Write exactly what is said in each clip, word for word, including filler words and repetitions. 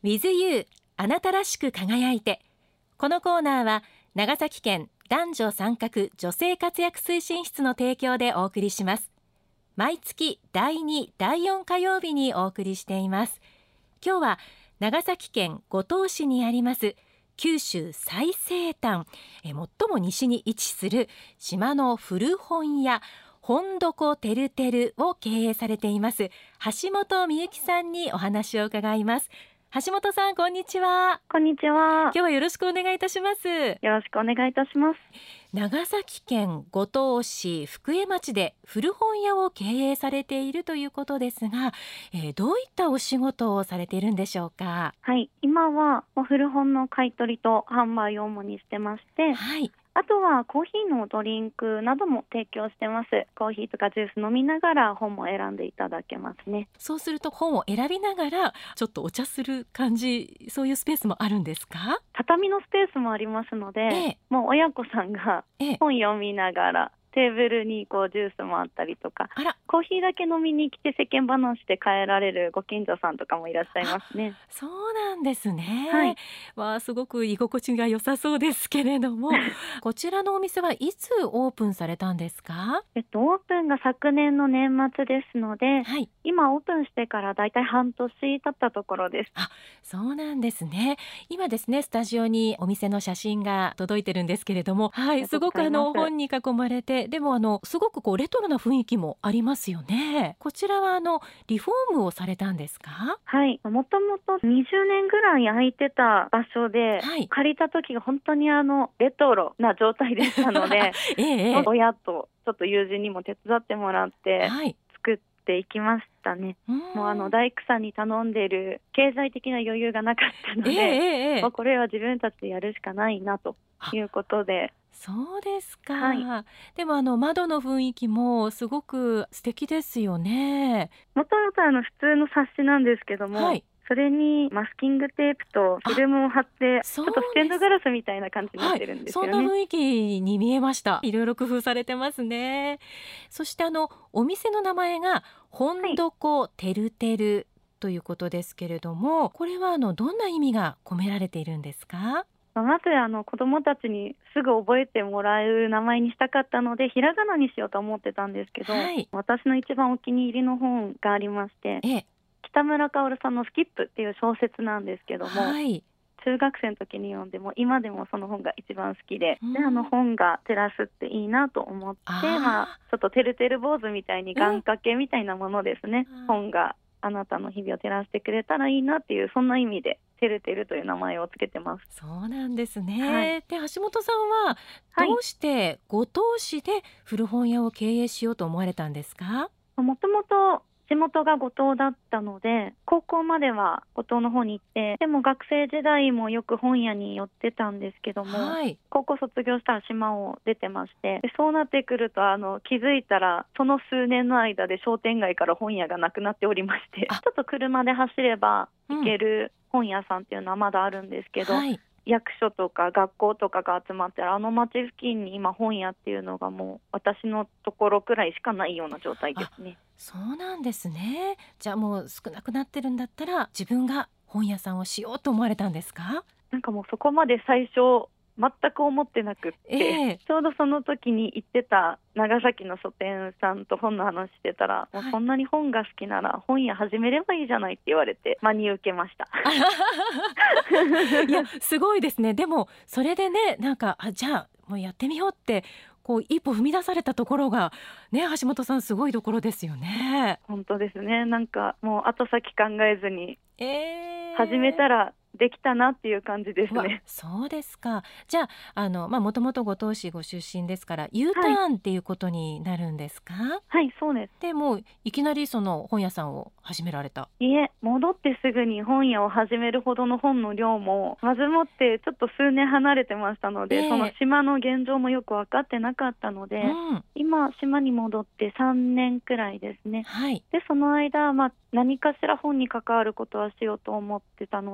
With You あなたらしく輝いて。このコーナーは長崎県男女参画女性活躍推進室の提供でお送りします。毎月だいに、だいよん火曜日にお送りしています。今日は長崎県五島市にあります九州最西端、え最も西に位置する島の古本屋本床てるてるを経営されています橋本美幸さんにお話を伺います。橋本さん、こんにちは。 こんにちは。 今日はよろしくお願いいたします。よろしくお願いいたします。 長崎県五島市福江町で古本屋を経営されているということですが、えー、どういったお仕事をされているんでしょうか？ はい、今は古本の買い取りと販売を主にしてまして、 はい、 あとはコーヒーのドリンクなども提供してます。コーヒーとかジュース飲みながら本も選んでいただけますね。 そうすると本を選びながらちょっとお茶する感じ、そういうスペースもあるんですか？ 畳のスペースもありますので、 ええ、 もう親子さんが本読みながら、テーブルにこうジュースもあったりとか、 あら、 コーヒーだけ飲みに来て世間話で帰られるご近所さんとかもいらっしゃいますね。 そうなんですね、 はい、 わあ、すごく居心地が良さそうですけれどもこちらのお店はいつオープンされたんですか？ えっと、オープンが昨年の年末ですので、 はい、 今オープンしてからだいたい半年経ったところです。 あ、そうなんですね。今ですね、スタジオにお店の写真が届いてるんですけれども、はい、すごくあの本に囲まれて、でもあのすごくこうレトロな雰囲気もありますよね。こちらはあのリフォームをされたんですか？ はい、もともとにじゅうねんぐらい空いてた場所で、 はい、 借りた時が本当にあのレトロな状態でしたのでええ、 親とちょっと友人にも手伝ってもらって作っていきましたね。 はい、 もうあの大工さんに頼んでる経済的な余裕がなかったので、 ええ、 もうこれは自分たちでやるしかないなということで。 そうですか、 はい、 でもあの窓の雰囲気もすごく素敵ですよね。 もともとあの普通の冊子なんですけども、はい、それにマスキングテープとフィルムを貼ってちょっとステンドガラスみたいな感じになってるんですよね。 はい、そんな雰囲気に見えました。いろいろ工夫されてますね。そしてあのお店の名前が本床てるてるということですけれども、はい、これはあのどんな意味が込められているんですか？ まずあの子どもたちにすぐ覚えてもらえる名前にしたかったのでひらがなにしようと思ってたんですけど、はい、私の一番お気に入りの本がありまして、ええ、北村薫さんのスキップっていう小説なんですけども、はい、中学生の時に読んでも今でもその本が一番好きで、うん、であの本が照らすっていいなと思って、あ、まあ、ちょっとてるてる坊主みたいに願掛けみたいなものですね、うん、本があなたの日々を照らしてくれたらいいなっていう、そんな意味でてるてるという名前をつけてます。 そうなんですね、はい、で橋本さんはどうして五島市で古本屋を経営しようと思われたんですか？ もともと地元が五島だったので高校までは五島の方に行って、でも学生時代もよく本屋に寄ってたんですけども、はい、高校卒業したら島を出てまして、でそうなってくるとあの気づいたらその数年の間で商店街から本屋がなくなっておりまして、ちょっと車で走れば行ける本屋さんっていうのはまだあるんですけど、はい、役所とか学校とかが集まってるあの町付近に今本屋っていうのがもう私のところくらいしかないような状態ですね。 そうなんですね。じゃあもう少なくなってるんだったら自分が本屋さんをしようと思われたんですか？ なんかもうそこまで最初全く思ってなくって、えー、ちょうどその時に行ってた長崎の書店さんと本の話してたら、はい、もうそんなに本が好きなら本屋始めればいいじゃないって言われて真に受けましたいやすごいですね。でもそれでね、なんかあじゃあもうやってみようってこう一歩踏み出されたところがね、橋本さんすごいところですよね。 本当ですね。なんかもう後先考えずに始めたらできたなっていう感じですね。 そうですか。じゃああのまあもともと五島市ご出身ですから U ターンっていうことになるんですか？はい、 はい、そうです。 でもいきなりその本屋さんを始められた？ いえ、戻ってすぐに本屋を始めるほどの本の量もまずもってちょっと数年離れてましたので、えー、その島の現状もよく分かってなかったので、うん、今島に戻ってさんねんくらいですね。はい、でその間、まあ、何かしら本に関わることはしようと思ってたので、うん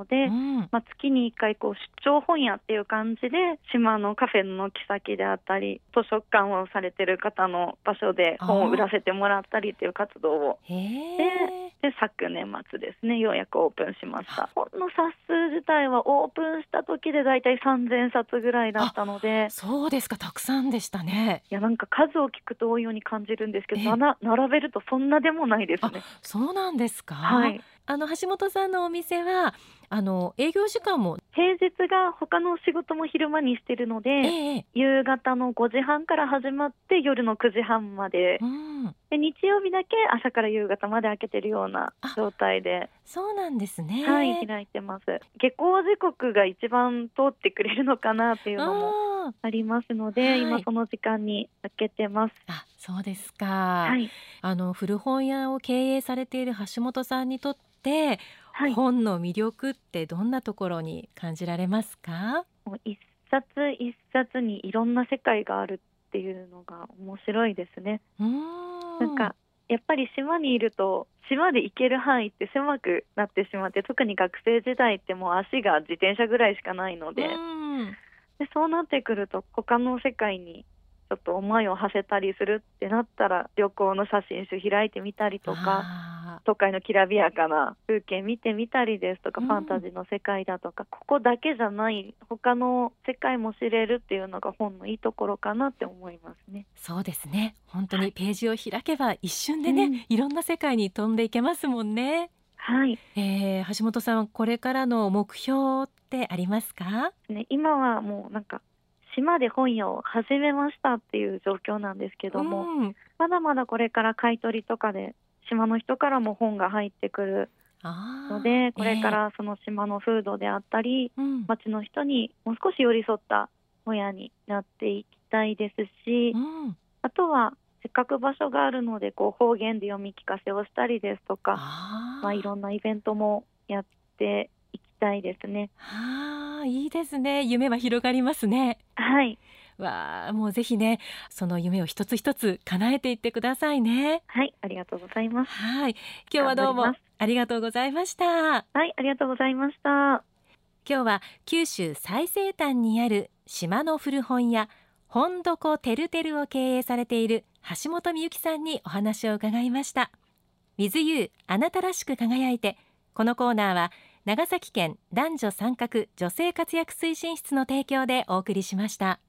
ん、まあ、月にいっかいこう出張本屋っていう感じで島のカフェの軒先であったり図書館をされてる方の場所で本を売らせてもらったりっていう活動をへで、で昨年末ですねようやくオープンしました。本の冊数自体はオープンした時でだいたいさんぜんさつぐらいだったので。 そうですか、たくさんでしたね。 いやなんか数を聞くと多いように感じるんですけど、な並べるとそんなでもないですね。 そうなんですか。 はい、 あの橋本さんのお店はあの営業時間も平日が他の仕事も昼間にしてるので、 ええ、 夕方のごじはんから始まって夜のくじはんまで、 うん、 で日曜日だけ朝から夕方まで開けてるような状態で、 そうなんですね。 はい、開いてます。下校時刻が一番通ってくれるのかなっていうのもありますので、はい、今その時間に開けてます。 あ、そうですか。 はい、 あの古本屋を経営されている橋本さんにとって、はい、本の魅力ってどんなところに感じられますか？ もう一冊一冊にいろんな世界があるっていうのが面白いですね。 うーん、 なんかやっぱり島にいると島で行ける範囲って狭くなってしまって、特に学生時代ってもう足が自転車ぐらいしかないので、 うん、 でそうなってくると他の世界にちょっと思いを馳せたりするってなったら旅行の写真集開いてみたりとか、都会のきらびやかな風景見てみたりですとか、うん、ファンタジーの世界だとかここだけじゃない他の世界も知れるっていうのが本のいいところかなって思いますね。 そうですね、本当にページを開けば一瞬でね、うん、いろんな世界に飛んでいけますもんね。 はい、 えー、橋本さんこれからの目標ってありますか？ ね、今はもうなんか島で本屋を始めましたっていう状況なんですけども、うん、まだまだこれから買い取りとかで島の人からも本が入ってくるので、これからその島の風土であったり、えー、町の人にもう少し寄り添った本屋になっていきたいですし、うん、あとはせっかく場所があるのでこう方言で読み聞かせをしたりですとか、あ、まあ、いろんなイベントもやっていきたいですね。 はあ、いいですね。夢は広がりますね。 はい、 わあ、もうぜひねその夢を一つ一つ叶えていってくださいね。 はい、ありがとうございます。 はい、今日はどうもありがとうございました。 はい、ありがとうございました。 今日は九州最西端にある島の古本屋本床てるてるを経営されている橋本美幸さんにお話を伺いました。 With You あなたらしく輝いて。このコーナーは長崎県男女参画女性活躍推進室の提供でお送りしました。